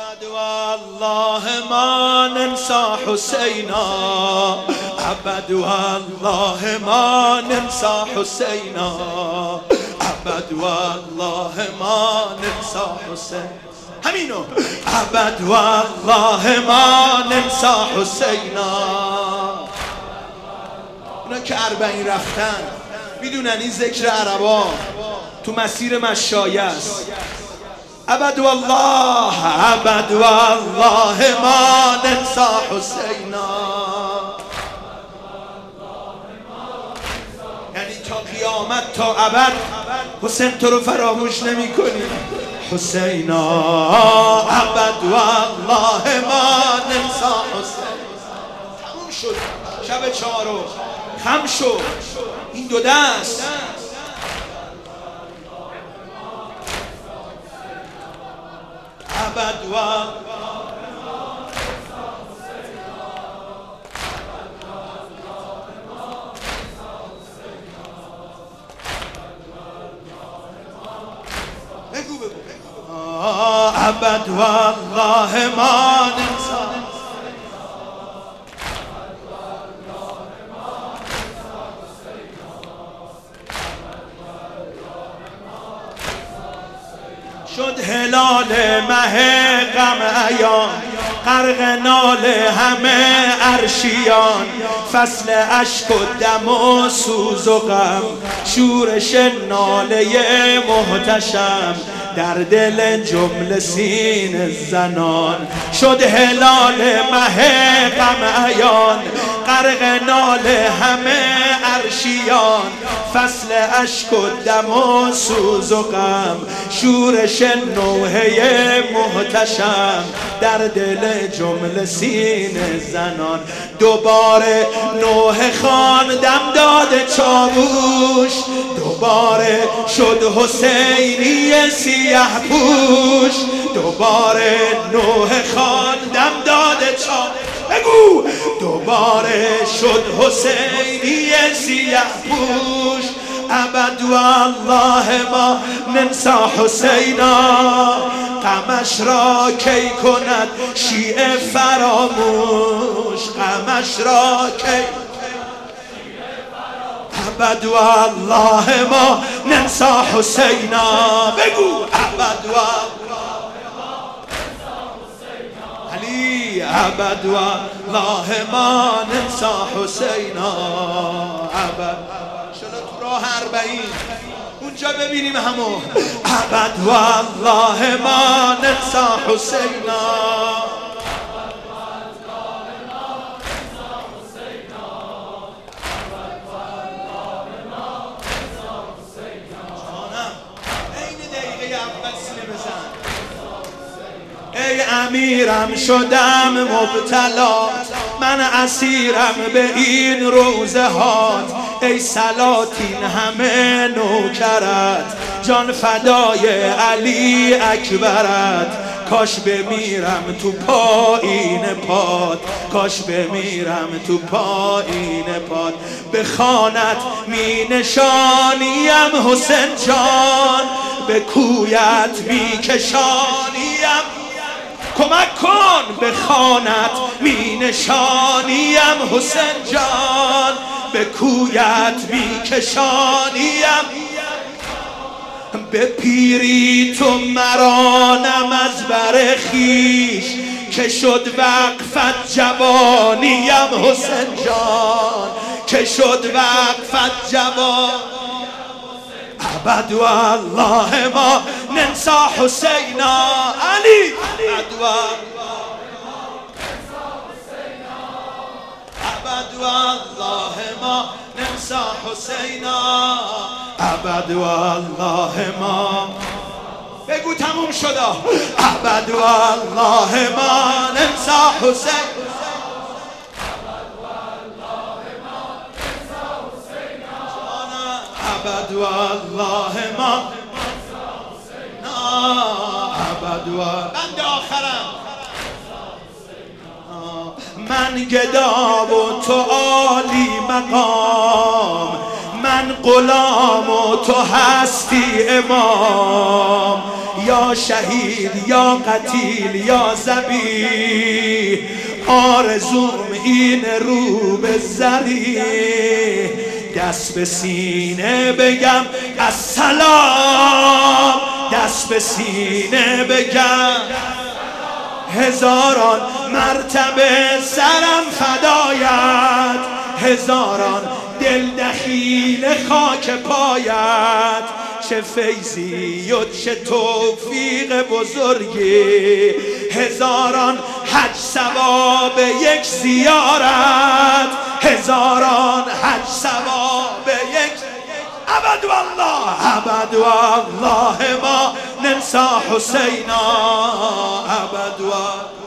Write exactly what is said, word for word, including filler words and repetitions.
ابد والله ما ننسى حسينا، ابد والله ما ننسى حسينا، ابد والله ما ننسى حسين. همینو ابد والله ما ننسى حسینا. اونا که اربعین رفتن میدونن این ذکر عربا تو مسیر مشایه است. ابد والله ابد والله ما ننسى حسینا، یعنی تا قیامت تا ابد حسین تو رو فراموش نمی کنیم. حسینا ابد والله ما ننسى حسین. تموم شد شب چهارم، خم شد این دو دست. ابد والله بگو بگو ابد والله ما ننسى. شد هلال مه غم عیان، غرق ناله همه عرشیان، فصل اشک و دم و سوز و غم، شورش ناله محتشم در دل جمله سین زنان. شد هلال مه غم عیان، غرق ناله همه عرشیان، فصل اشک و دم و سوز و غم، شورش نوحه محتشم در دل جمله سین زنان. دوباره نوح خان دم داد چاووش، دوباره شد حسینی سیاه پوش، دوباره نوح خان دم داد چاووش. بگو دوباره شد حسینی سیاه پوش. ابد والله ما ننسى حسینا، غمش را کی کند شیعه فراموش، غمش را کی. ابد والله ما ننسى حسینا. بگو ابد والله علی، ابد والله ما ننسى حسینا. ابد راه اربعین اونجا ببینیم همو. ابد والله ما ننسى حسینا. جانم این دقیقه اول سینه بزن. ای امیرم شدم مبتلا، من اسیرم به این روزه هات، ای سلاطین همه نوکرت، جان فدای علی اکبرت. کاش بمیرم تو پایین پات، کاش بمیرم تو پایین پات. به خانت می نشانیم حسین جان، به کویت می کشانیم. کمک کن به خانت می نشانیم حسین جان، به کویت می کشانیم. به پیری تو مرانم از بر خویش، که شد وقفت جوانیم حسین جان، که شد وقفت جوان. ابد والله ما ننسى حسینا. علی ابد ابد والله ما ننسى حسینا. ابد والله ما. بگو تموم شده. ابد والله ما ننسى حسین. ابد والله ما. ابد والله. بند آخرم. من گدا و تو عالی مقام، من غلام و تو هستی امام. یا شهید یا قتیل یا ذبیح، آرزوم این رو به زری، دست به سینه بگم السلام، دست به سینه بگم هزاران مرتبه سرم فدایت، هزاران دل دخیل خاک پایت، چه فیضی و چه توفیق بزرگی، هزاران حج ثواب یک زیارت، هزاران حج ثواب یک ابد والله، ابد والله ما ننسى حسینا، ابد والله.